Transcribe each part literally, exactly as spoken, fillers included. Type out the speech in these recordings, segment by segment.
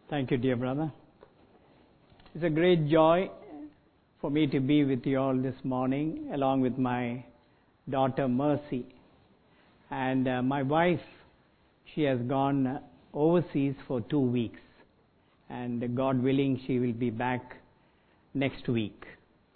Thank you, dear brother. It's a great joy for me to be with you all this morning, along with my daughter Mercy. And uh, my wife, she has gone overseas for two weeks. And God willing, she will be back next week.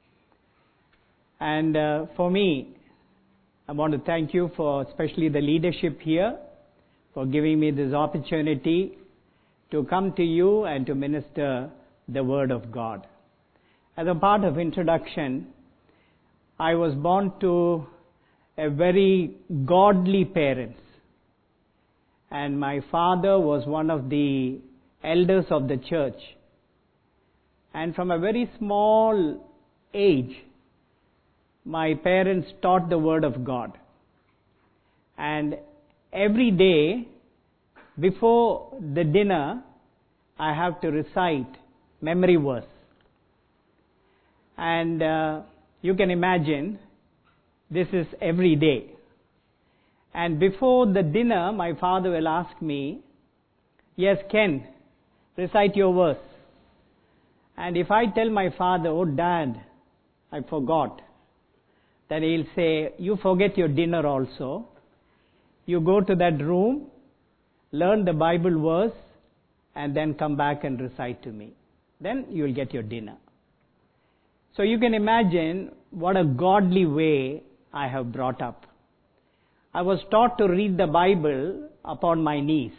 And uh, for me, I want to thank you for especially the leadership here for giving me this opportunity to come to you and to minister the Word of God. As a part of introduction, I was born to a very godly parents. And my father was one of the elders of the church. And from a very small age, my parents taught the Word of God. And every day, before the dinner, I have to recite memory verse. And uh, you can imagine, this is every day. And before the dinner, my father will ask me, yes, Ken, recite your verse. And if I tell my father, oh, Dad, I forgot, then he'll say, you forget your dinner also. You go to that room, learn the Bible verse, and then come back and recite to me. Then you will get your dinner. So you can imagine what a godly way I have brought up. I was taught to read the Bible upon my knees.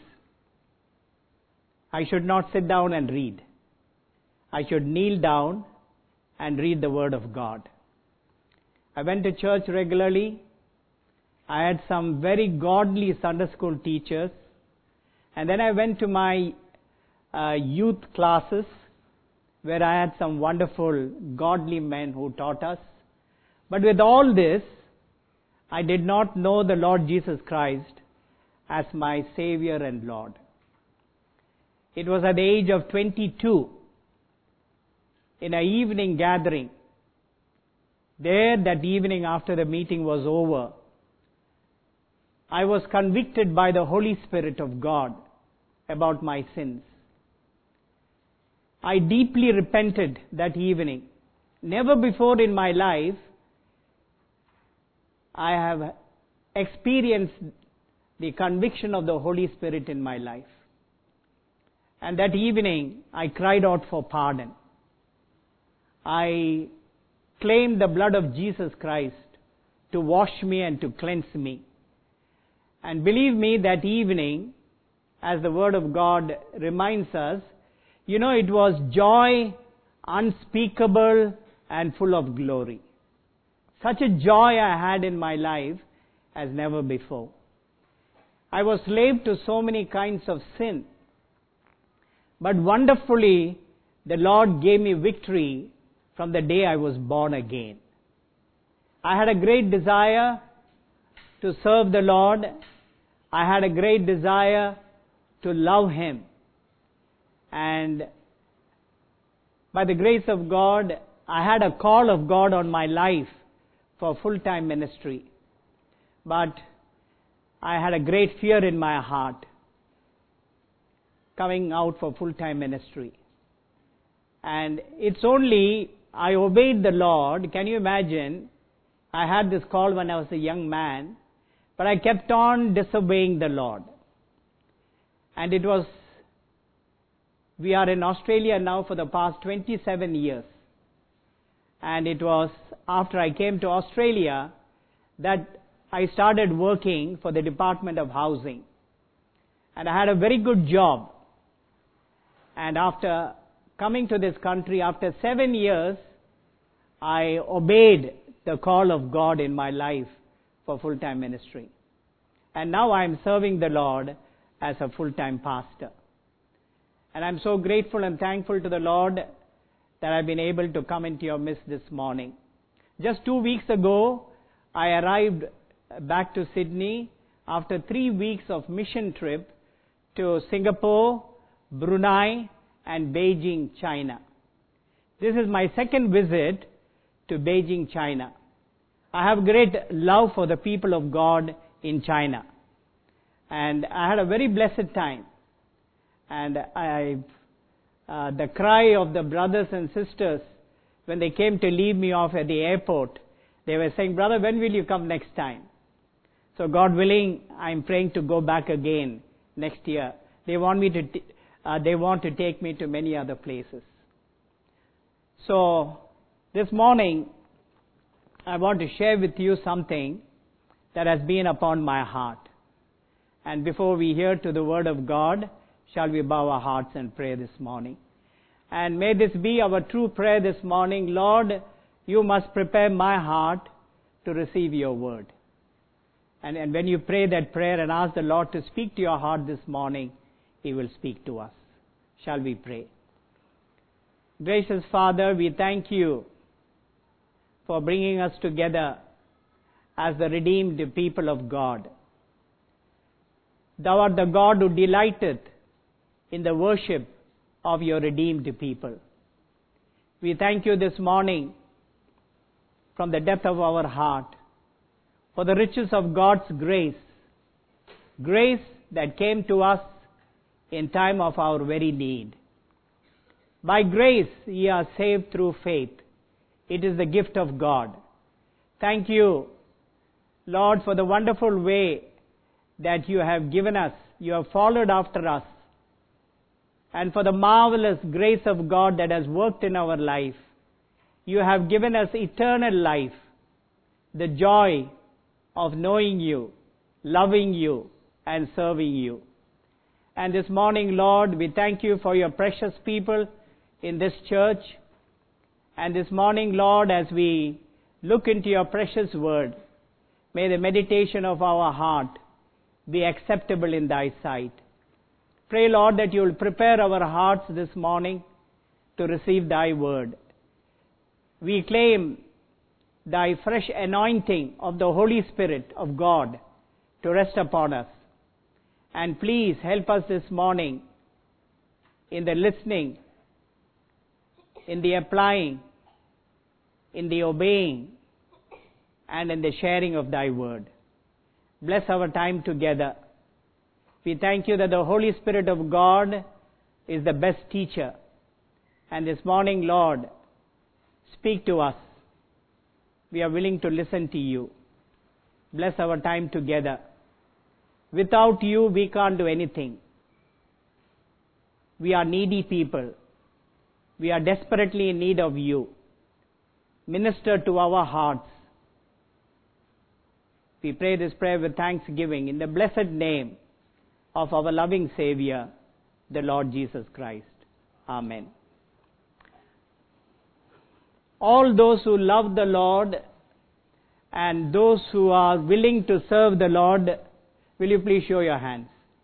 I should not sit down and read. I should kneel down and read the Word of God. I went to church regularly. I had some very godly Sunday school teachers. And then I went to my uh, youth classes where I had some wonderful godly men who taught us. But with all this, I did not know the Lord Jesus Christ as my Savior and Lord. It was at the age of twenty-two, in an evening gathering. There, that evening after the meeting was over, I was convicted by the Holy Spirit of God about my sins. I deeply repented that evening. Never before in my life I have experienced the conviction of the Holy Spirit in my life. And that evening I cried out for pardon. I claimed the blood of Jesus Christ to wash me and to cleanse me. And believe me, that evening, as the Word of God reminds us, you know, it was joy unspeakable and full of glory. Such a joy I had in my life as never before. I was slave to so many kinds of sin. But wonderfully, the Lord gave me victory from the day I was born again. I had a great desire to serve the Lord. I had a great desire to love Him. And by the grace of God, I had a call of God on my life for full-time ministry. But I had a great fear in my heart coming out for full-time ministry. And it's only I obeyed the Lord. Can you imagine? I had this call when I was a young man, but I kept on disobeying the Lord. And it was, we are in Australia now for the past twenty-seven years. And it was after I came to Australia that I started working for the Department of Housing. And I had a very good job. And after coming to this country, after seven years, I obeyed the call of God in my life for full-time ministry. And now I am serving the Lord as a full-time pastor. And I'm so grateful and thankful to the Lord that I've been able to come into your midst this morning. Just two weeks ago, I arrived back to Sydney after three weeks of mission trip to Singapore, Brunei, and Beijing, China. This is my second visit to Beijing, China. I have great love for the people of God in China. And I had a very blessed time. And I uh, the cry of the brothers and sisters when they came to leave me off at the airport. They were saying, "Brother, when will you come next time?" So God willing, I'm praying to go back again next year. They want me to, t- uh, they want to take me to many other places. So this morning, I want to share with you something that has been upon my heart. And before we hear to the word of God, shall we bow our hearts and pray this morning? And may this be our true prayer this morning. Lord, you must prepare my heart to receive your word. And, and when you pray that prayer and ask the Lord to speak to your heart this morning, He will speak to us. Shall we pray? Gracious Father, we thank you for bringing us together as the redeemed people of God. Thou art the God who delighteth in the worship of your redeemed people. We thank you this morning from the depth of our heart for the riches of God's grace, grace that came to us in time of our very need. By grace ye are saved through faith. It is the gift of God. Thank you, Lord, for the wonderful way that you have given us. You have followed after us. And for the marvelous grace of God that has worked in our life. You have given us eternal life, the joy of knowing you, loving you, and serving you. And this morning, Lord, we thank you for your precious people in this church. And this morning, Lord, as we look into your precious word, may the meditation of our heart be acceptable in thy sight. Pray, Lord, that you will prepare our hearts this morning to receive thy word. We claim thy fresh anointing of the Holy Spirit of God to rest upon us. And please help us this morning in the listening, in the applying, in the obeying, and in the sharing of thy word. Bless our time together. We thank you that the Holy Spirit of God is the best teacher. And this morning, Lord, speak to us. We are willing to listen to you. Bless our time together. Without you, we can't do anything. We are needy people. We are desperately in need of you. Minister to our hearts. We pray this prayer with thanksgiving in the blessed name of our loving Savior, the Lord Jesus Christ. Amen. All those who love the Lord and those who are willing to serve the Lord, will you please show your hands?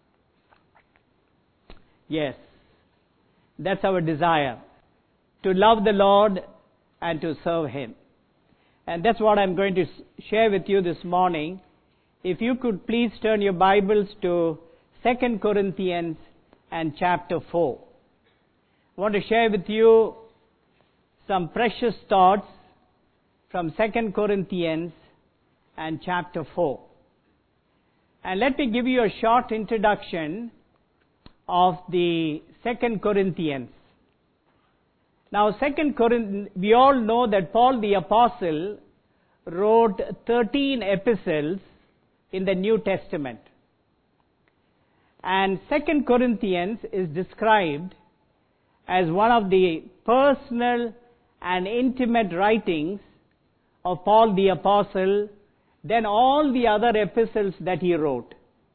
Yes, that's our desire, to love the Lord and to serve Him. And that's what I'm going to share with you this morning. If you could please turn your Bibles to Second Corinthians and chapter four. I want to share with you some precious thoughts from Second Corinthians and chapter four. And let me give you a short introduction of the Second Corinthians. Now, Second Corinthians, we all know that Paul the Apostle wrote thirteen epistles in the New Testament. And Second Corinthians is described as one of the personal and intimate writings of Paul the Apostle than all the other epistles that he wrote.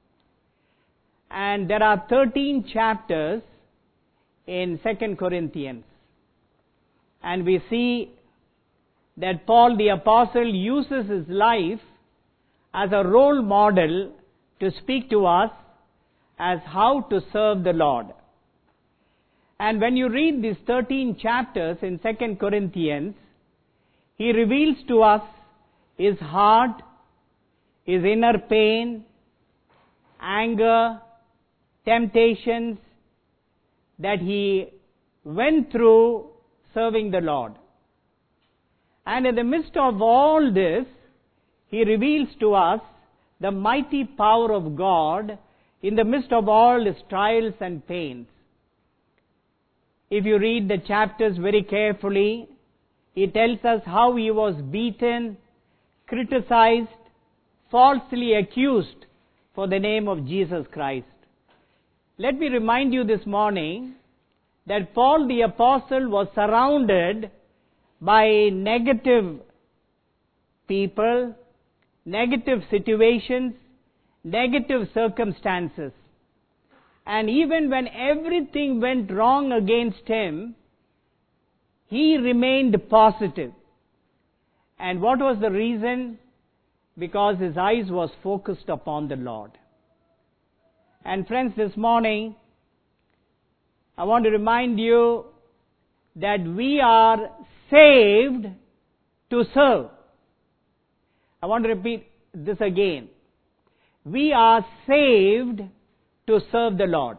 And there are thirteen chapters in Second Corinthians. And we see that Paul the Apostle uses his life as a role model to speak to us as how to serve the Lord. And when you read these thirteen chapters in Second Corinthians, he reveals to us his heart, his inner pain, anger, temptations that he went through serving the Lord. And in the midst of all this, he reveals to us the mighty power of God in the midst of all his trials and pains. if you read the chapters very carefully, it tells us how he was beaten, criticized, falsely accused for the name of Jesus Christ. Let me remind you this morning that Paul the Apostle was surrounded by negative people, negative situations, negative circumstances. And even when everything went wrong against him, he remained positive. And what was the reason? Because his eyes was focused upon the Lord. And friends, this morning, I want to remind you that we are saved to serve. I want to repeat this again. We are saved to serve the Lord.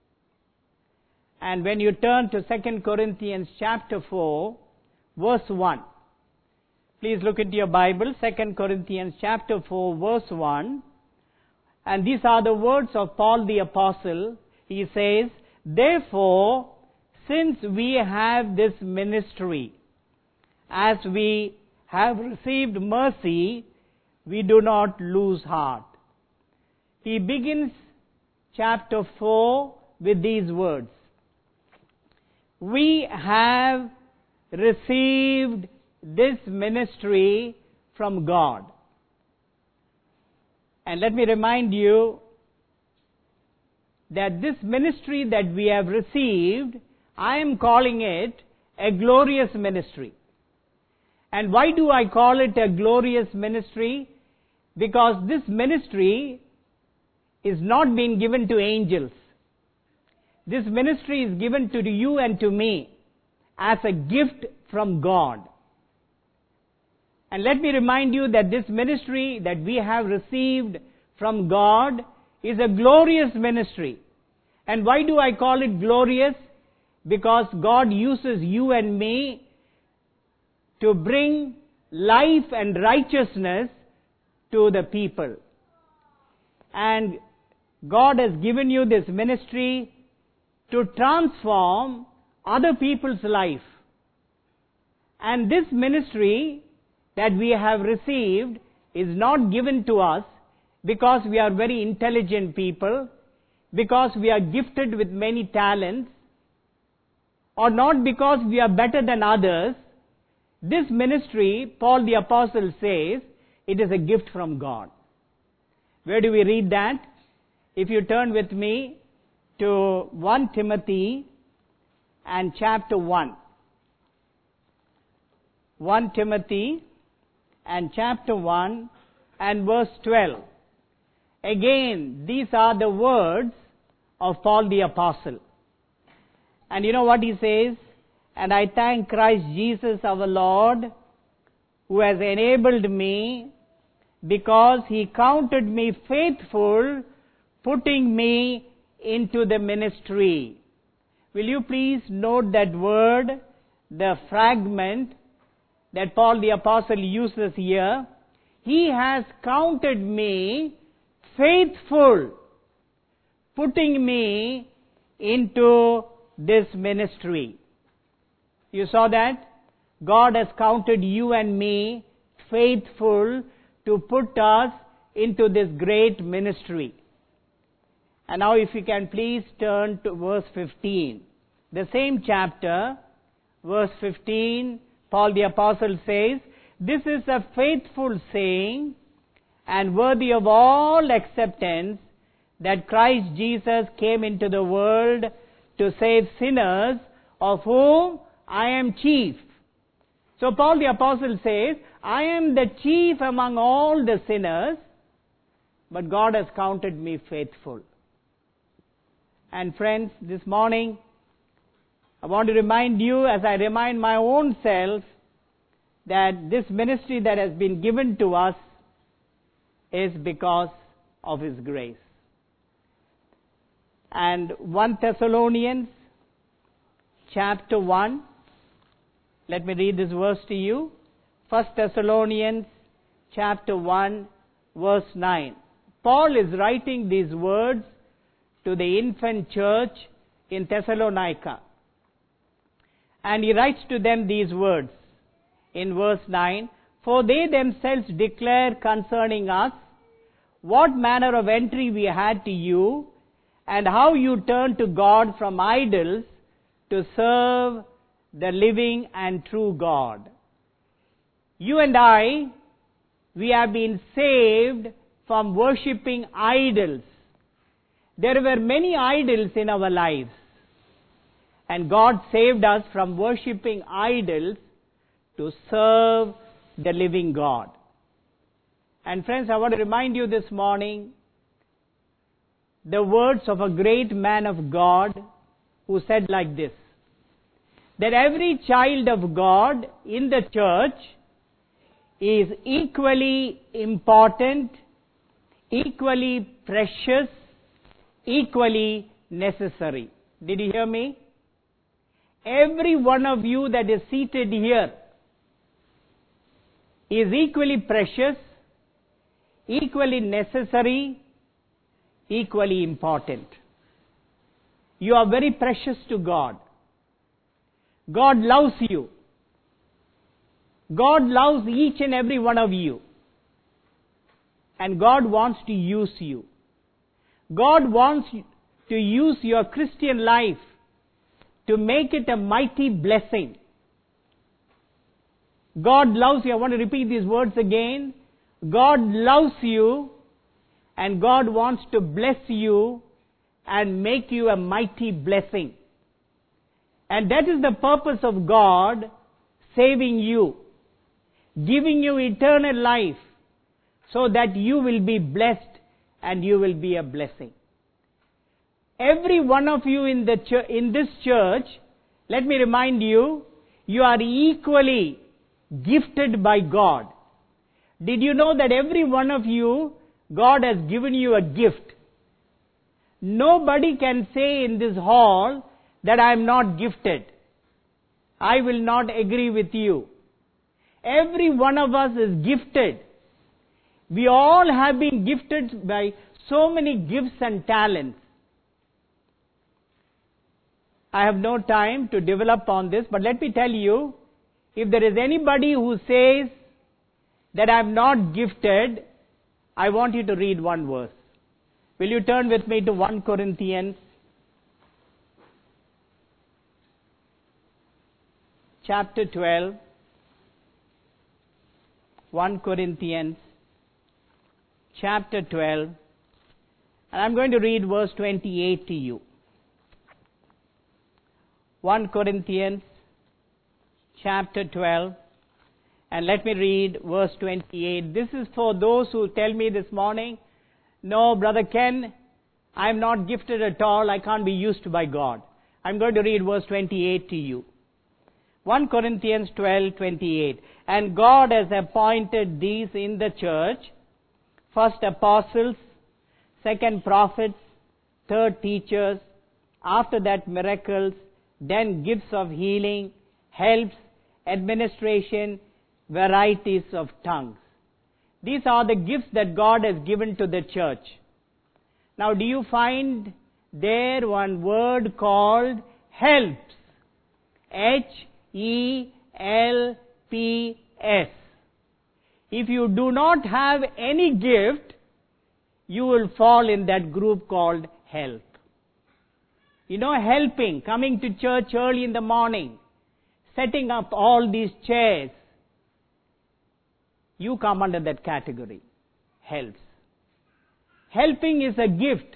And when you turn to Second Corinthians chapter four, verse one. Please look into your Bible, Second Corinthians chapter four, verse one. And these are the words of Paul the Apostle. He says, "Therefore, since we have this ministry, as we have received mercy, we do not lose heart." He begins chapter four with these words. We have received this ministry from God. And let me remind you that this ministry that we have received, I am calling it a glorious ministry. And why do I call it a glorious ministry? Because this ministry is not being given to angels. This ministry is given to you and to me as a gift from God. And let me remind you that this ministry that we have received from God is a glorious ministry. And why do I call it glorious? Because God uses you and me to bring life and righteousness to the people. And God has given you this ministry to transform other people's life. And this ministry that we have received is not given to us because we are very intelligent people, because we are gifted with many talents, or not because we are better than others. This ministry, Paul the Apostle says, it is a gift from God. Where do we read that? If you turn with me to First Timothy and chapter one. First Timothy and chapter one and verse twelve. Again, these are the words of Paul the Apostle. And you know what he says? "And I thank Christ Jesus our Lord, who has enabled me, because he counted me faithful, putting me into the ministry." Will you please note that word, the fragment that Paul the Apostle uses here? He has counted me faithful, putting me into this ministry. You saw that? God has counted you and me faithful to put us into this great ministry. And now if you can please turn to verse fifteen. The same chapter, verse fifteen, Paul the Apostle says, "This is a faithful saying and worthy of all acceptance, that Christ Jesus came into the world to save sinners, of whom I am chief." So Paul the Apostle says, I am the chief among all the sinners, but God has counted me faithful. And friends, this morning, I want to remind you, as I remind my own self, that this ministry that has been given to us is because of His grace. And First Thessalonians chapter one, let me read this verse to you. First Thessalonians chapter one, verse nine. Paul is writing these words to the infant church in Thessalonica. And he writes to them these words in verse nine, "For they themselves declare concerning us what manner of entry we had to you, and how you turned to God from idols to serve the living and true God." You and I, we have been saved from worshipping idols. There were many idols in our lives. And God saved us from worshipping idols to serve the living God. And friends, I want to remind you this morning the words of a great man of God who said like this, that every child of God in the church is equally important, equally precious, equally necessary. Did you hear me? Every one of you that is seated here is equally precious, equally necessary, equally important. You are very precious to God. God loves you. God loves each and every one of you. And God wants to use you. God wants to use your Christian life to make it a mighty blessing. God loves you. I want to repeat these words again. God loves you, and God wants to bless you and make you a mighty blessing. And that is the purpose of God saving you, giving you eternal life, so that you will be blessed and you will be a blessing. Every one of you in the church, in this church, let me remind you, you are equally gifted by God. Did you know that every one of you, God has given you a gift? Nobody can say in this hall that I am not gifted. I will not agree with you. Every one of us is gifted. We all have been gifted by so many gifts and talents. I have no time to develop on this, but let me tell you, if there is anybody who says that I am not gifted, I want you to read one verse. Will you turn with me to First Corinthians chapter twelve. First Corinthians chapter twelve. And I'm going to read verse twenty-eight to you. First Corinthians chapter twelve, and let me read verse twenty-eight. This is for those who tell me this morning, no, Brother Ken, I'm not gifted at all, I can't be used by God. I'm going to read verse twenty-eight to you. First Corinthians twelve, twenty-eight. And God has appointed these in the church, first apostles, second prophets, third teachers, after that miracles, then gifts of healing, helps, administration, varieties of tongues. These are the gifts that God has given to the church. Now, do you find there one word called helps? H E L P S. If you do not have any gift, you will fall in that group called help. You know, helping, coming to church early in the morning, setting up all these chairs, you come under that category. Helps. Helping is a gift.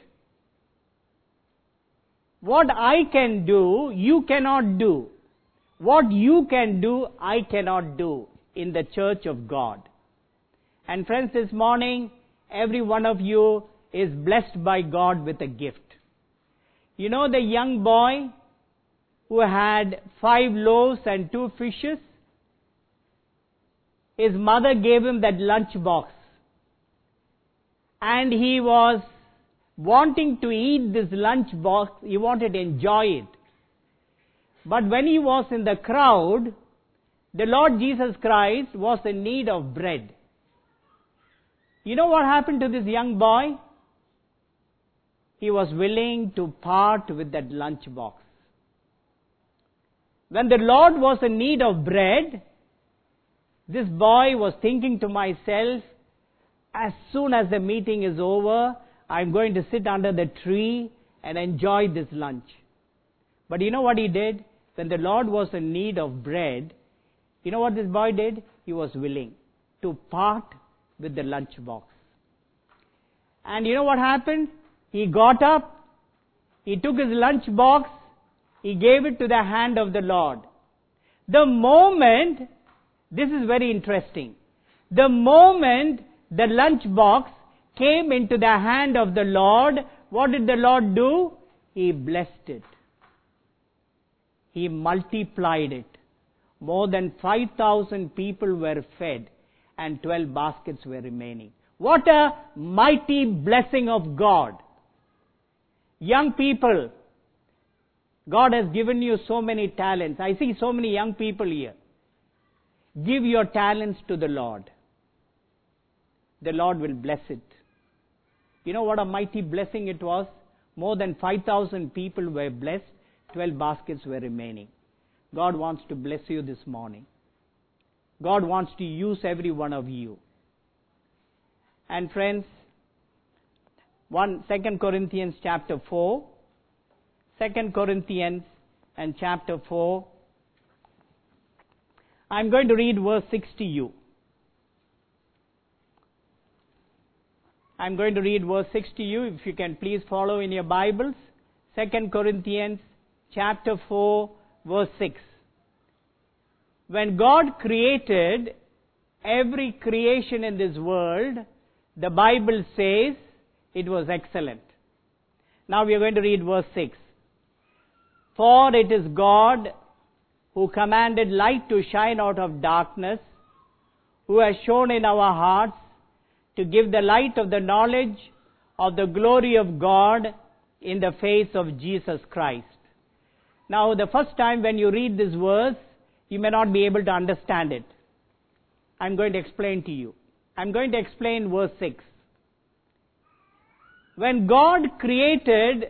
What I can do, you cannot do. What you can do, I cannot do in the church of God. And friends, this morning, every one of you is blessed by God with a gift. You know the young boy who had five loaves and two fishes? His mother gave him that lunch box. And he was wanting to eat this lunch box. He wanted to enjoy it. But when he was in the crowd, the Lord Jesus Christ was in need of bread. You know what happened to this young boy? He was willing to part with that lunch box. when the Lord was in need of bread, this boy was thinking to myself, as soon as the meeting is over, I'm going to sit under the tree and enjoy this lunch. But you know what he did? When the Lord was in need of bread, you know what this boy did? He was willing to part with the lunch box. And you know what happened? He got up, he took his lunch box, he gave it to the hand of the Lord. The moment, this is very interesting, the moment the lunch box came into the hand of the Lord, what did the Lord do? He blessed it. He multiplied it. More than five thousand people were fed and twelve baskets were remaining. What a mighty blessing of God. Young people, God has given you so many talents. I see so many young people here. Give your talents to the Lord. The Lord will bless it. You know what a mighty blessing it was? More than five thousand people were blessed, twelve baskets were remaining. God wants to bless you this morning. God wants to use every one of you. And friends, one, Second Corinthians chapter four, Second Corinthians and chapter four, I'm going to read verse six to you. I'm going to read verse six to you, if you can please follow in your Bibles. Second Corinthians chapter four, verse six. When God created every creation in this world, the Bible says it was excellent. Now we are going to read verse six. For it is God who commanded light to shine out of darkness, who has shown in our hearts to give the light of the knowledge of the glory of God in the face of Jesus Christ. Now, the first time when you read this verse, you may not be able to understand it. I'm going to explain to you. I'm going to explain verse six. When God created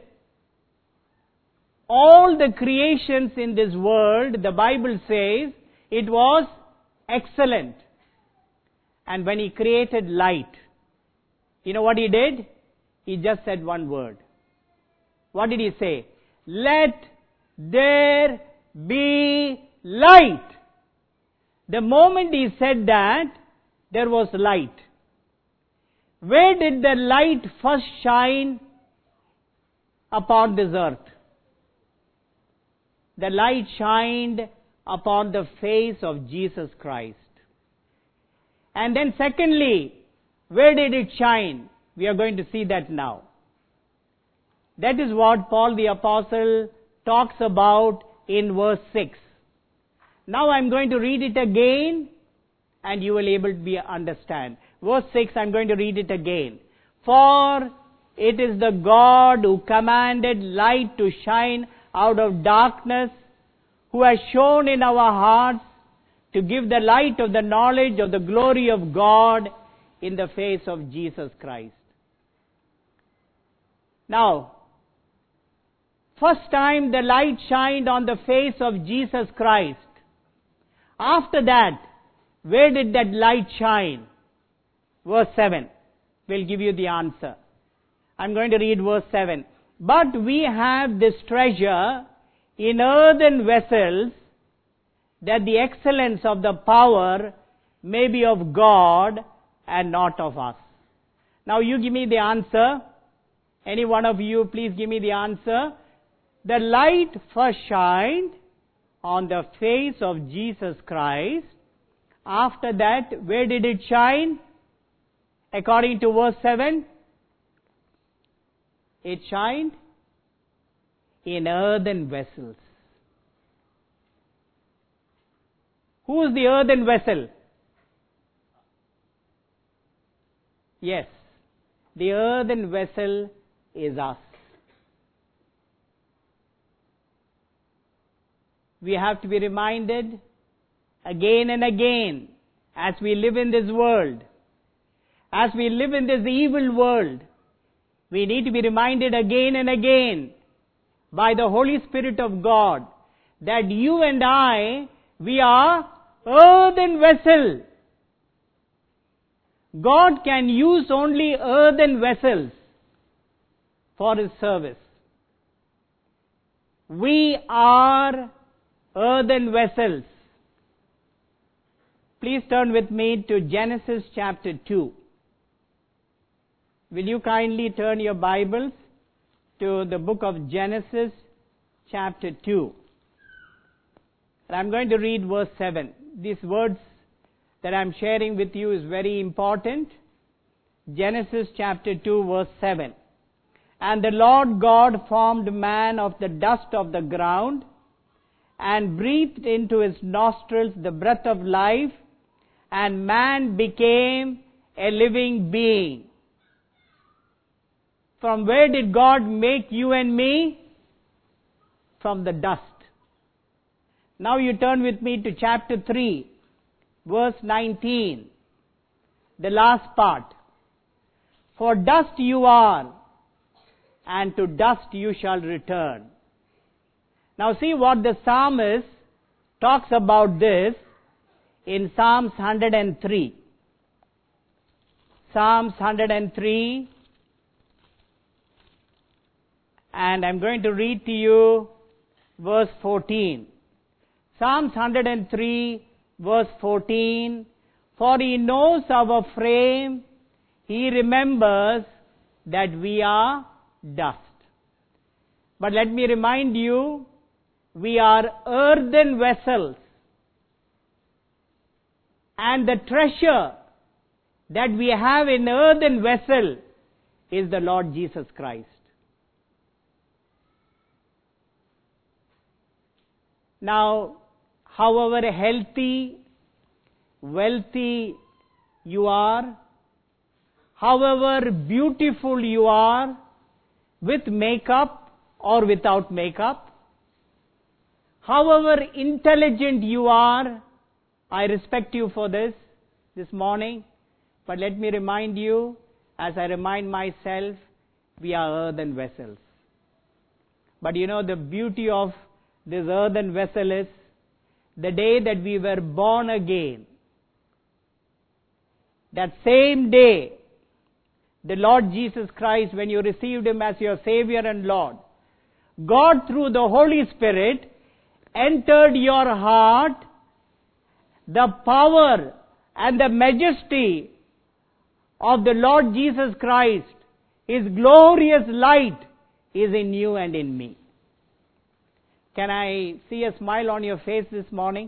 all the creations in this world, the Bible says it was excellent. And when He created light, you know what He did? He just said one word. What did He say? Let there be light. The moment He said that, there was light. Where did the light first shine upon this earth? The light shined upon the face of Jesus Christ. And then secondly, where did it shine? We are going to see that now. That is what Paul the Apostle talks about in verse six. Now I am going to read it again and you will be able to be, understand. Verse six, I am going to read it again. For it is the God who commanded light to shine out of darkness, who has shown in our hearts to give the light of the knowledge of the glory of God in the face of Jesus Christ. Now, first time the light shined on the face of Jesus Christ. After that, where did that light shine? Verse seven will give you the answer. I'm going to read verse seven. But we have this treasure in earthen vessels, that the excellence of the power may be of God and not of us. Now you give me the answer. Any one of you, please give me the answer. The light first shined on the face of Jesus Christ. After that, where did it shine? According to verse seven, it shined in earthen vessels. Who is the earthen vessel? Yes, the earthen vessel is us. We have to be reminded again and again as we live in this world, as we live in this evil world, we need to be reminded again and again by the Holy Spirit of God that you and I, we are earthen vessel. God can use only earthen vessels for His service. We are earthen vessels. Please turn with me to Genesis chapter two. Will you kindly turn your Bibles to the book of Genesis chapter two. And I'm going to read verse seven. These words that I'm sharing with you is very important. Genesis chapter two verse seven. And the Lord God formed man of the dust of the ground and breathed into his nostrils the breath of life, and man became a living being. From where did God make you and me? From the dust. Now you turn with me to chapter three, verse nineteen, the last part. For dust you are, and to dust you shall return. Now see what the psalmist talks about this in Psalms one hundred three. Psalms one hundred three, and I'm going to read to you verse fourteen. Psalms one hundred three, verse fourteen. For He knows our frame, He remembers that we are dust. But let me remind you, we are earthen vessels. And the treasure that we have in earthen vessel is the Lord Jesus Christ. Now, however healthy, wealthy you are, however beautiful you are, with makeup or without makeup, however intelligent you are, I respect you for this, this morning, but let me remind you, as I remind myself, we are earthen vessels. But you know the beauty of this earthen vessel is, the day that we were born again, that same day, the Lord Jesus Christ, when you received Him as your Savior and Lord, God through the Holy Spirit entered your heart. The power and the majesty of the Lord Jesus Christ, His glorious light is in you and in me. Can I see a smile on your face this morning?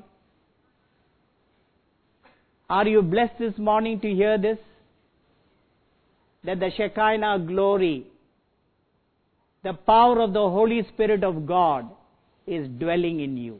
Are you blessed this morning to hear this? That the Shekinah glory, the power of the Holy Spirit of God is dwelling in you.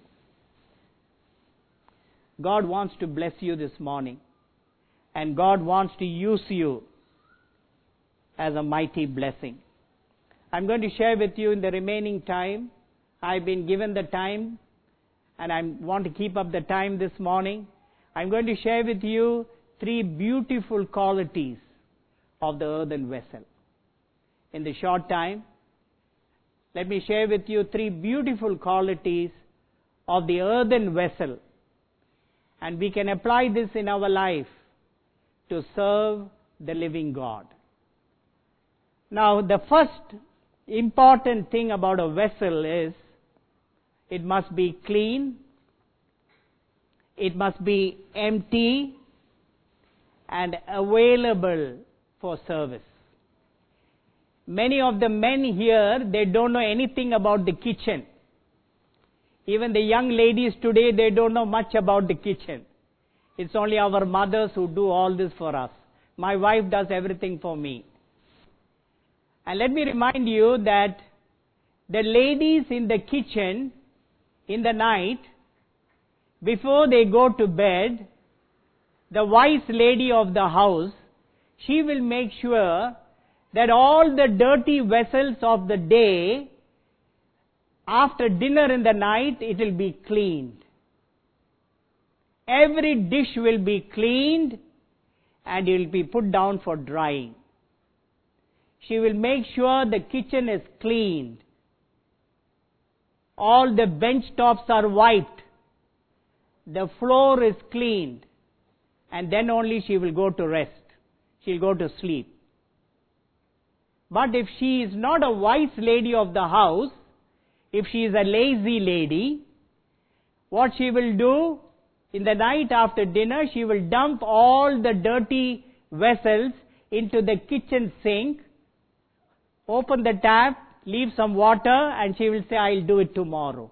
God wants to bless you this morning. And God wants to use you as a mighty blessing. I'm going to share with you in the remaining time. I've been given the time, and I want to keep up the time this morning. I'm going to share with you three beautiful qualities of the earthen vessel. In the short time, let me share with you three beautiful qualities of the earthen vessel. And we can apply this in our life to serve the living God. Now, the first important thing about a vessel is it must be clean, it must be empty, and available for service. Many of the men here, they don't know anything about the kitchen. Even the young ladies today, they don't know much about the kitchen. It's only our mothers who do all this for us. My wife does everything for me. And let me remind you that the ladies in the kitchen in the night, before they go to bed, the wise lady of the house, she will make sure that all the dirty vessels of the day, after dinner in the night, it will be cleaned. Every dish will be cleaned and it will be put down for drying. She will make sure the kitchen is cleaned. all the bench tops are wiped, the floor is cleaned, and then only she will go to rest. She'll go to sleep. But if she is not a wise lady of the house, if she is a lazy lady, what she will do, in the night after dinner, she will dump all the dirty vessels into the kitchen sink, open the tap, leave some water, and she will say, I'll do it tomorrow.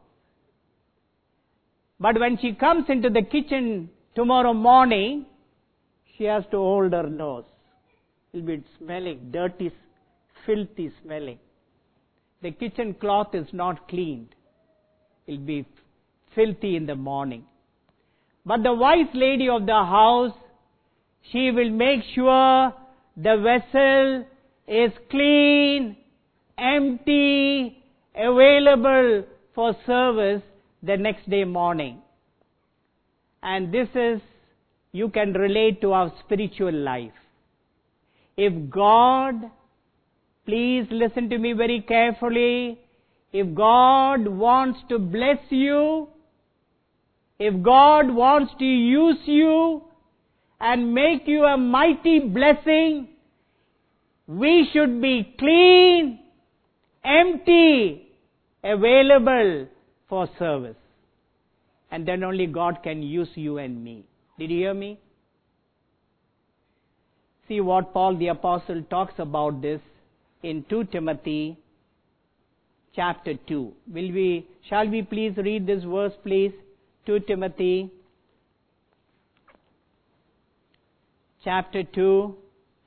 But when she comes into the kitchen tomorrow morning, she has to hold her nose. It will be smelling, dirty, filthy smelling. The kitchen cloth is not cleaned. It will be filthy in the morning. But the wise lady of the house, she will make sure the vessel is clean, empty, available for service the next day morning. And this is, you can relate to our spiritual life. If God, please listen to me very carefully, if God wants to bless you, if God wants to use you and make you a mighty blessing, we should be clean, empty, available for service. And then only God can use you and me. Did you hear me? See what Paul the Apostle talks about this in Second Timothy chapter two. Will we, shall we please read this verse, please? Second Timothy chapter two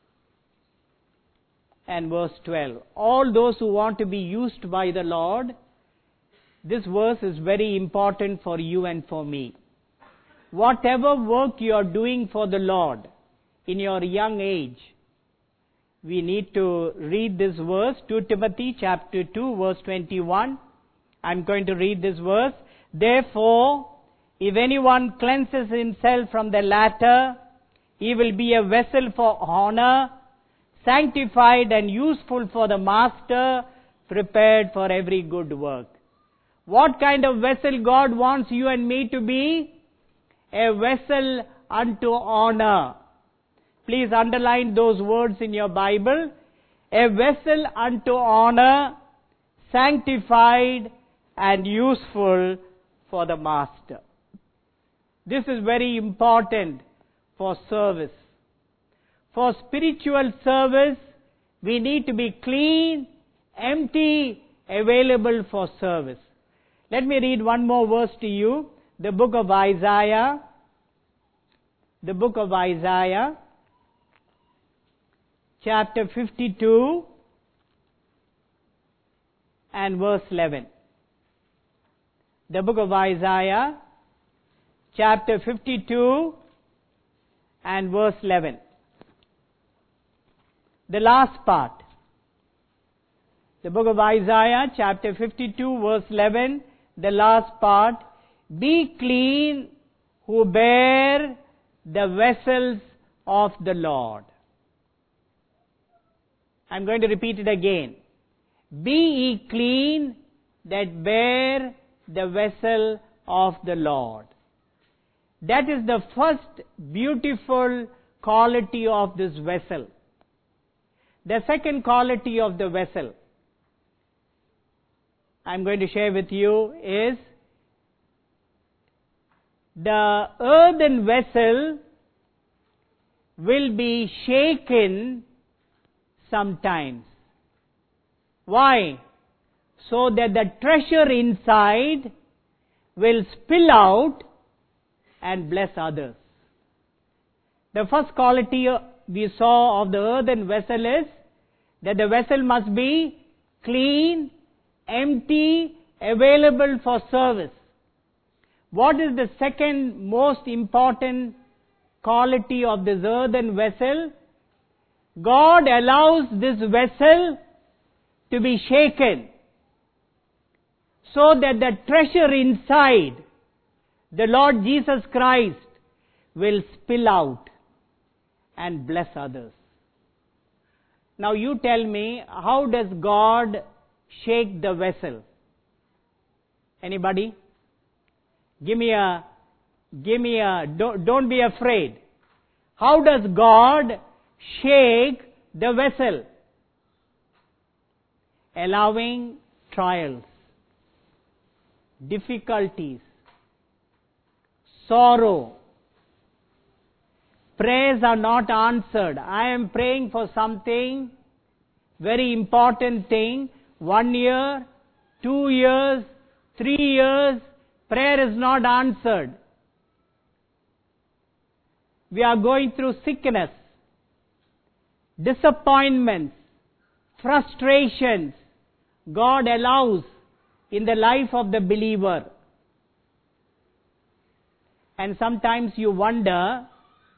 and verse twelve. All those who want to be used by the Lord, this verse is very important for you and for me. Whatever work you are doing for the Lord in your young age, we need to read this verse, Second Timothy chapter two verse twenty-one. I'm going to read this verse. Therefore, if anyone cleanses himself from the latter, he will be a vessel for honor, sanctified and useful for the master, prepared for every good work. What kind of vessel God wants you and me to be? A vessel unto honor. Please underline those words in your Bible. A vessel unto honor, sanctified and useful for the master. This is very important for service. For spiritual service, we need to be clean, empty, available for service. Let me read one more verse to you. The book of Isaiah. The book of Isaiah, chapter fifty-two and verse eleven. The book of Isaiah, chapter fifty-two and verse eleven. The last part. The book of Isaiah, chapter fifty-two, verse eleven, the last part. Be clean who bear the vessels of the Lord. I'm going to repeat it again. Be ye clean that bear the vessel of the Lord. That is the first beautiful quality of this vessel. The second quality of the vessel I'm going to share with you is the earthen vessel will be shaken sometimes. Why? So that the treasure inside will spill out and bless others. The first quality we saw of the earthen vessel is that the vessel must be clean, empty, available for service. What is the second most important quality of this earthen vessel? God allows this vessel to be shaken so that the treasure inside, the Lord Jesus Christ, will spill out and bless others. Now you tell me, how does God shake the vessel? Anybody? Give me a, give me a, don't, don't be afraid. How does God shake the vessel? Allowing trials, difficulties, sorrow. Prayers are not answered. I am praying for something, very important thing. One year, two years, three years, prayer is not answered. We are going through sickness, disappointments, frustrations. God allows in the life of the believer. And sometimes you wonder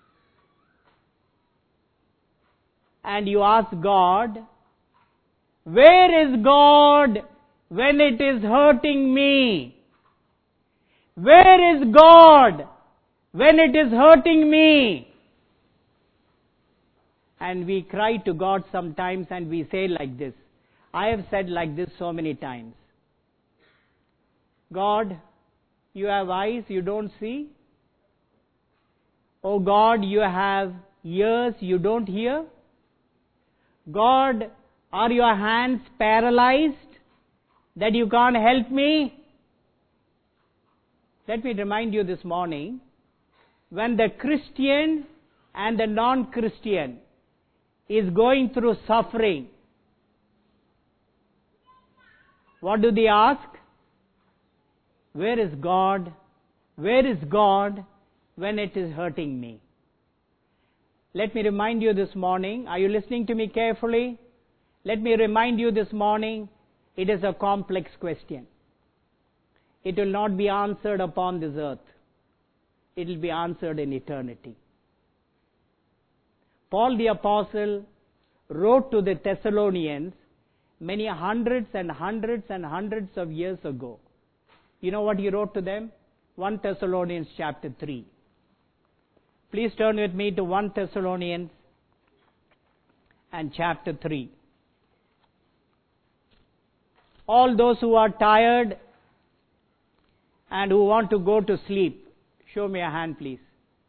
and you ask God, where is God when it is hurting me? Where is God when it is hurting me? And we cry to God sometimes and we say like this. I have said like this so many times. God, you have eyes, you don't see. Oh God, you have ears, you don't hear. God, are your hands paralyzed that you can't help me? Let me remind you this morning, when the Christian and the non-Christian is going through suffering, what do they ask? Where is God? Where is God when it is hurting me? Let me remind you this morning, are you listening to me carefully? Let me remind you this morning, it is a complex question. It will not be answered upon this earth. It will be answered in eternity. Paul the Apostle wrote to the Thessalonians many hundreds and hundreds and hundreds of years ago. You know what he wrote to them? First Thessalonians chapter three. Please turn with me to First Thessalonians and chapter three. All those who are tired and who want to go to sleep, show me a hand, please.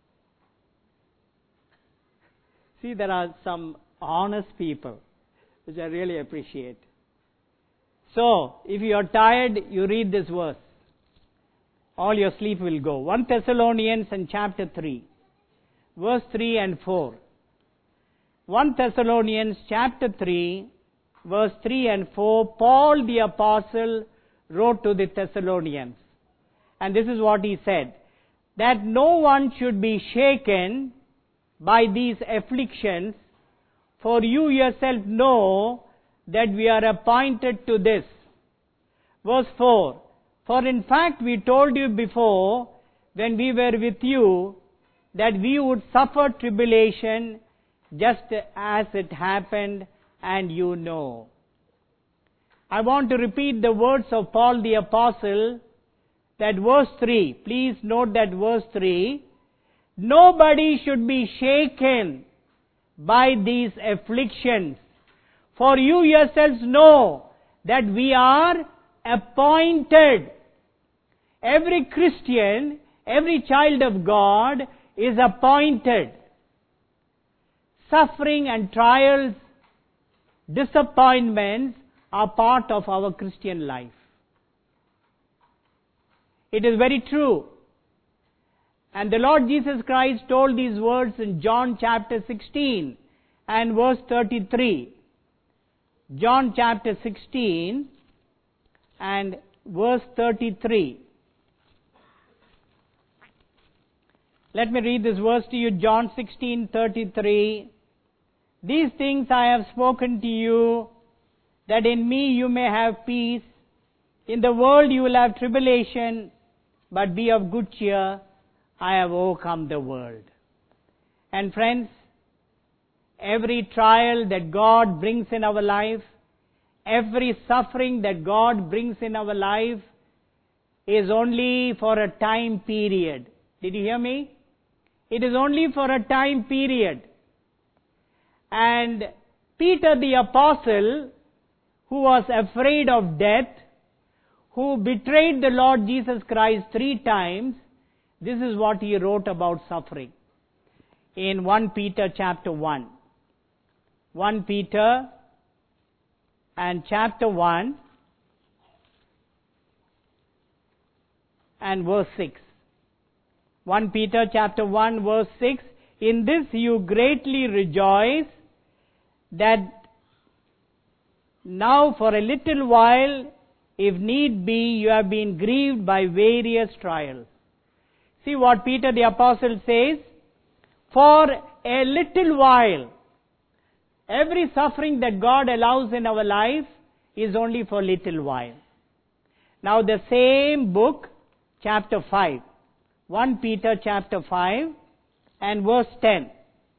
See, there are some honest people, which I really appreciate. So, if you are tired, you read this verse. All your sleep will go. First Thessalonians and chapter three, verse three and four. First Thessalonians chapter three, verse three and four, Paul the Apostle wrote to the Thessalonians. And this is what he said, that no one should be shaken by these afflictions, for you yourself know that we are appointed to this. Verse four, for in fact we told you before, when we were with you, that we would suffer tribulation just as it happened, and you know. I want to repeat the words of Paul the Apostle, that verse three, please note that verse three, nobody should be shaken by these afflictions, for you yourselves know that we are appointed. Every Christian, every child of God is appointed. Suffering and trials, disappointments are part of our Christian life. It is very true. And the Lord Jesus Christ told these words in John chapter sixteen and verse thirty-three. John chapter sixteen and verse thirty-three. Let me read this verse to you, John sixteen thirty-three. These things I have spoken to you, that in me you may have peace. In the world you will have tribulation, but be of good cheer. I have overcome the world. And friends, every trial that God brings in our life, every suffering that God brings in our life is only for a time period. Did you hear me? It is only for a time period. And Peter the Apostle, who was afraid of death, who betrayed the Lord Jesus Christ three times, this is what he wrote about suffering in First Peter chapter one. First Peter and chapter one and verse six. First Peter chapter one verse six, in this you greatly rejoice, that now for a little while, if need be, you have been grieved by various trials. See what Peter the Apostle says, for a little while. Every suffering that God allows in our life is only for a little while. Now the same book, chapter five, First Peter chapter five and verse ten.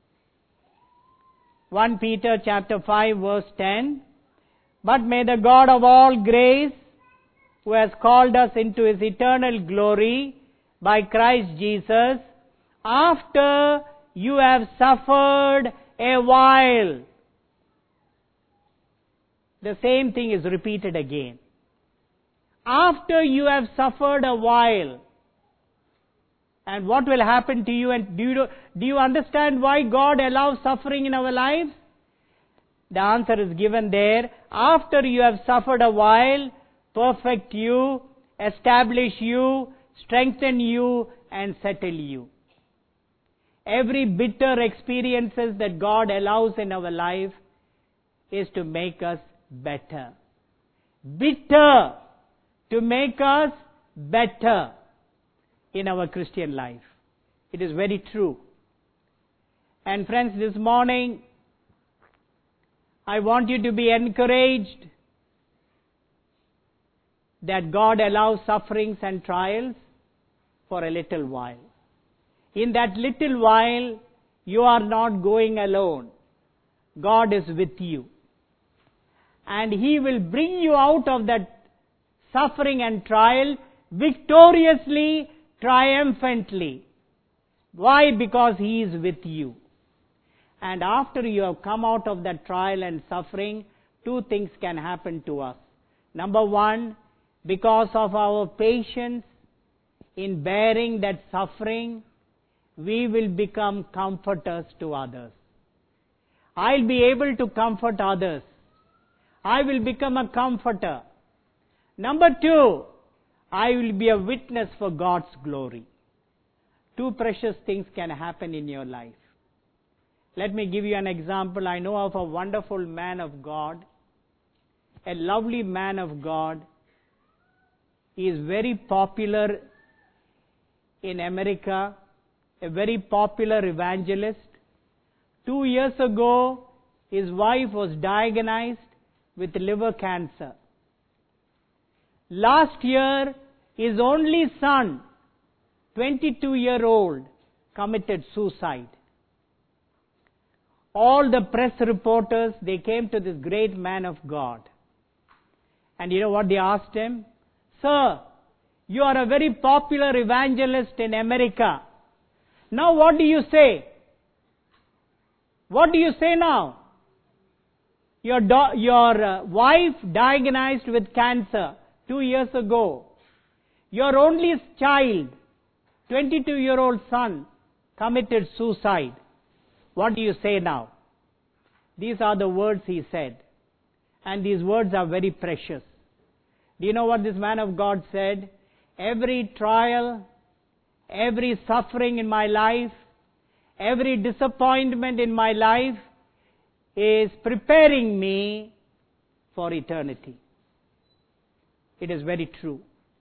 First Peter chapter five verse ten. But may the God of all grace, who has called us into His eternal glory by Christ Jesus, after you have suffered a while. The same thing is repeated again. After you have suffered a while. And what will happen to you? And do you, do you understand why God allows suffering in our lives? The answer is given there. After you have suffered a while, perfect you, establish you, strengthen you, and settle you. Every bitter experiences that God allows in our life is to make us better. Bitter to make us better in our Christian life. It is very true. And friends, this morning, I want you to be encouraged that God allows sufferings and trials for a little while. In that little while, you are not going alone. God is with you. And He will bring you out of that suffering and trial victoriously, triumphantly. Why? Because He is with you. And after you have come out of that trial and suffering, two things can happen to us. Number one, because of our patience in bearing that suffering, we will become comforters to others. I'll be able to comfort others. I will become a comforter. Number two, I will be a witness for God's glory. Two precious things can happen in your life. Let me give you an example. I know of a wonderful man of God, a lovely man of God. He is very popular in America, a very popular evangelist. Two years ago, his wife was diagnosed with liver cancer. Last year, his only son, twenty-two year old, committed suicide. All the press reporters, they came to this great man of God. And you know what they asked him? Sir, you are a very popular evangelist in America. Now what do you say? What do you say now? Your, do- your uh, wife diagnosed with cancer two years ago. Your only child, twenty-two year old son, committed suicide. What do you say now? These are the words he said. And these words are very precious. Do you know what this man of God said? Every trial, every suffering in my life, every disappointment in my life is preparing me for eternity. It is very true.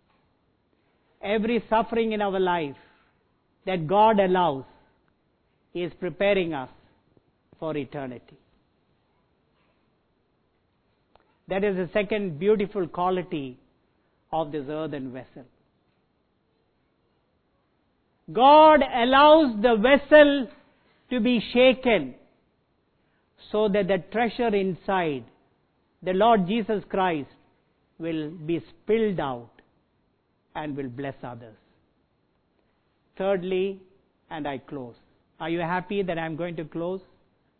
Every suffering in our life that God allows is preparing us for eternity. That is the second beautiful quality of this earthen vessel. God allows the vessel to be shaken so that the treasure inside, the Lord Jesus Christ, will be spilled out and will bless others. Thirdly, and I close. Are you happy that I'm going to close?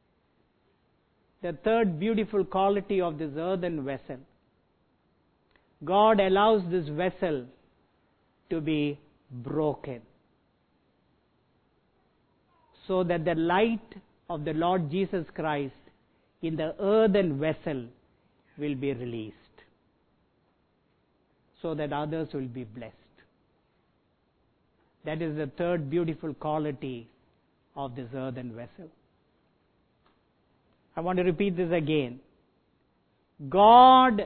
The third beautiful quality of this earthen vessel. God allows this vessel to be broken, so that the light of the Lord Jesus Christ in the earthen vessel will be released, so that others will be blessed. That is the third beautiful quality of this earthen vessel. I want to repeat this again. God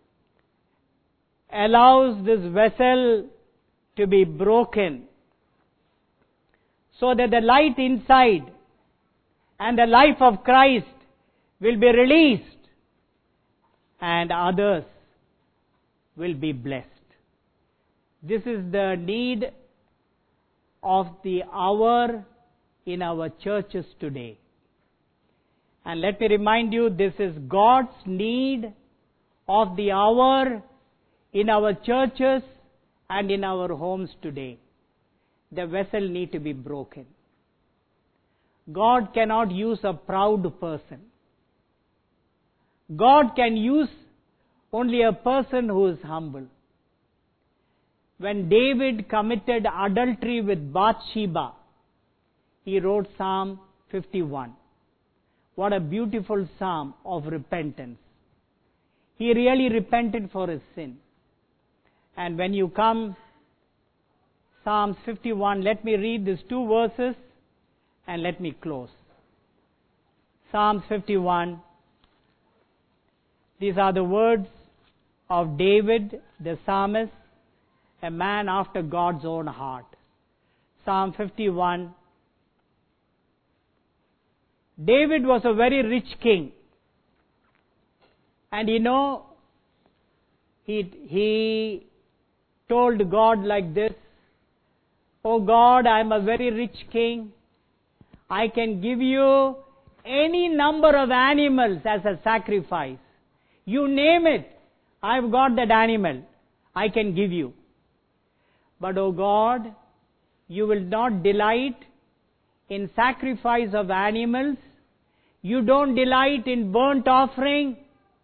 allows this vessel to be broken, so that the light inside and the life of Christ will be released and others will be blessed. This is the need of the hour in our churches today. And let me remind you, this is God's need of the hour in our churches and in our homes today. The vessel needs to be broken. God cannot use a proud person. God can use only a person who is humble. When David committed adultery with Bathsheba, he wrote Psalm fifty-one. What a beautiful psalm of repentance. He really repented for his sin. And when you come, Psalms fifty-one, let me read these two verses and let me close. Psalms fifty-one. These are the words of David, the psalmist, a man after God's own heart. Psalm fifty-one. David was a very rich king. And you know, he, he told God like this, "Oh God, I am a very rich king. I can give you any number of animals as a sacrifice. You name it, I've got that animal. I can give you. But oh God, you will not delight in sacrifice of animals. You don't delight in burnt offering.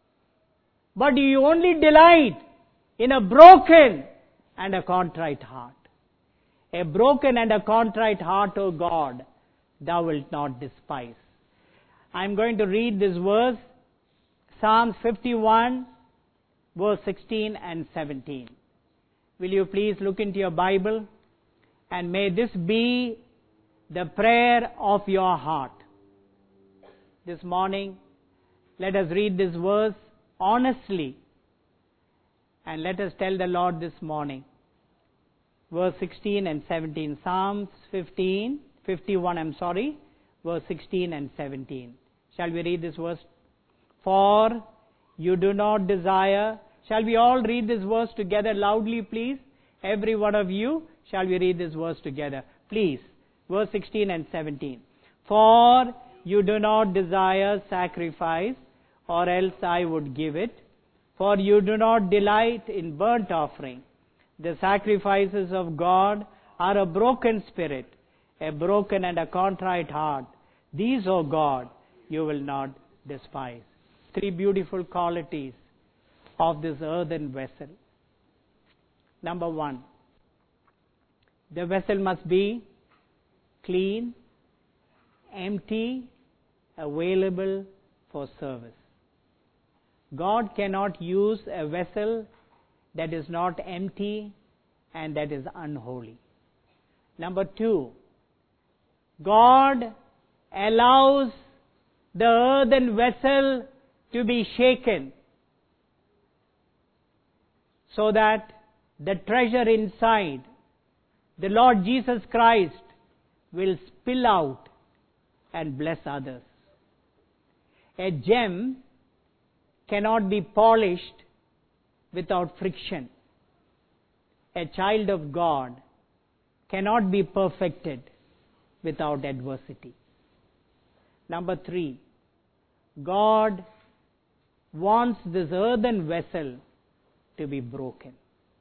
But you only delight in a broken and a contrite heart. A broken and a contrite heart, O God, thou wilt not despise." I'm going to read this verse, Psalm fifty-one, verse sixteen and seventeen. Will you please look into your Bible, and may this be the prayer of your heart. This morning, let us read this verse honestly, and let us tell the Lord this morning. Verse sixteen and seventeen, Psalms fifteen, fifty-one, I'm sorry, verse sixteen and seventeen. Shall we read this verse? For you do not desire. Shall we all read this verse together loudly, please? Every one of you, shall we read this verse together? Please, verse sixteen and seventeen. For you do not desire sacrifice, or else I would give it. For you do not delight in burnt offering. The sacrifices of God are a broken spirit, a broken and a contrite heart. These, O God, you will not despise. Three beautiful qualities of this earthen vessel. Number one, the vessel must be clean, empty, available for service. God cannot use a vessel that is not empty and that is unholy. Number two, God allows the earthen vessel to be shaken so that the treasure inside, the Lord Jesus Christ, will spill out and bless others. A gem cannot be polished without friction. A child of God cannot be perfected without adversity. Number three, God wants this earthen vessel to be broken,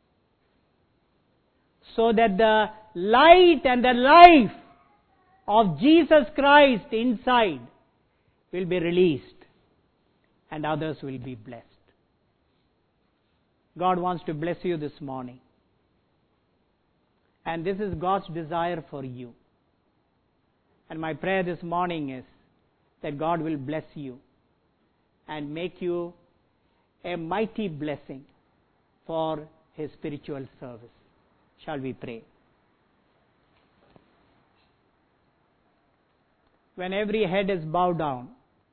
so that the light and the life of Jesus Christ inside will be released and others will be blessed. God wants to bless you this morning. And this is God's desire for you. And my prayer this morning is that God will bless you and make you a mighty blessing for His spiritual service. Shall we pray? When every head is bowed down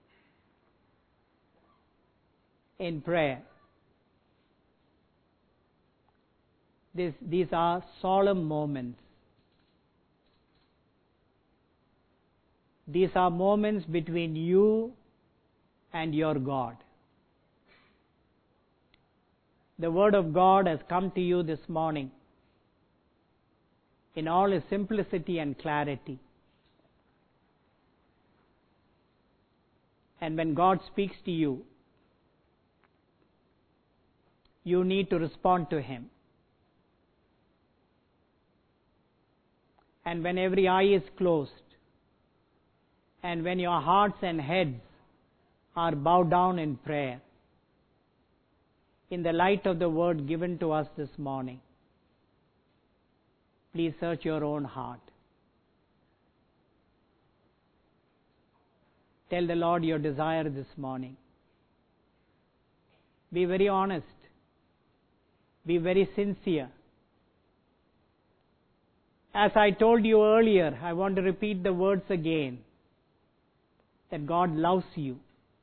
in prayer, this, these are solemn moments. These are moments between you and your God. The Word of God has come to you this morning in all its simplicity and clarity. And when God speaks to you, you need to respond to Him. And when every eye is closed, and when your hearts and heads are bowed down in prayer, in the light of the word given to us this morning, please search your own heart. Tell the Lord your desire this morning. Be very honest. Be very sincere. As I told you earlier, I want to repeat the words again, that God loves you.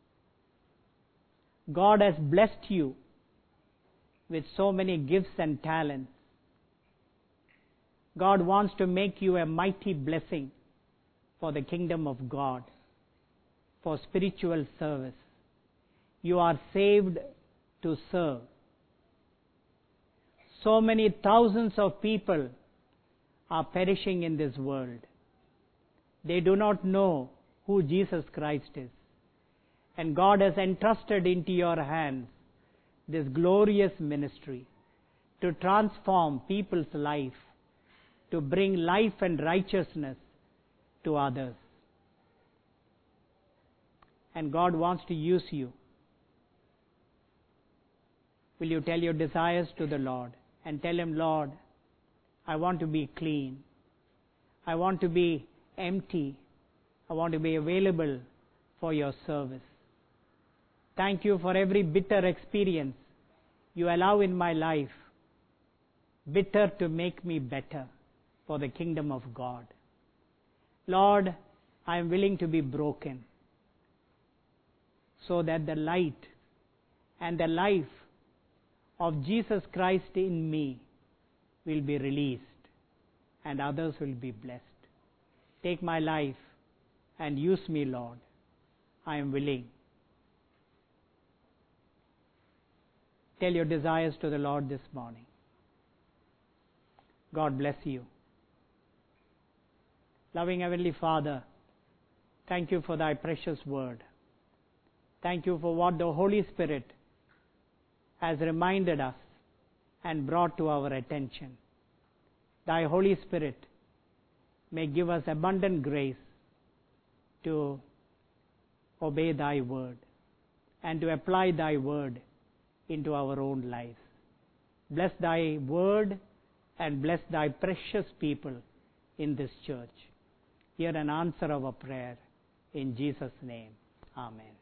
God has blessed you with so many gifts and talents. God wants to make you a mighty blessing for the kingdom of God, for spiritual service. You are saved to serve. So many thousands of people are perishing in this world. They do not know who Jesus Christ is. And God has entrusted into your hands this glorious ministry to transform people's life, to bring life and righteousness to others. And God wants to use you. Will you tell your desires to the Lord and tell Him, Lord, I want to be clean. I want to be empty. I want to be available for your service. Thank you for every bitter experience you allow in my life, bitter to make me better for the kingdom of God. Lord, I am willing to be broken so that the light and the life of Jesus Christ in me will be released and others will be blessed. Take my life and use me, Lord. I am willing. Tell your desires to the Lord this morning. God bless you. Loving Heavenly Father, thank you for thy precious word. Thank you for what the Holy Spirit has reminded us and brought to our attention. Thy Holy Spirit may give us abundant grace to obey thy word and to apply thy word into our own lives. Bless thy word and bless thy precious people in this church. Hear and answer our prayer in Jesus' name. Amen.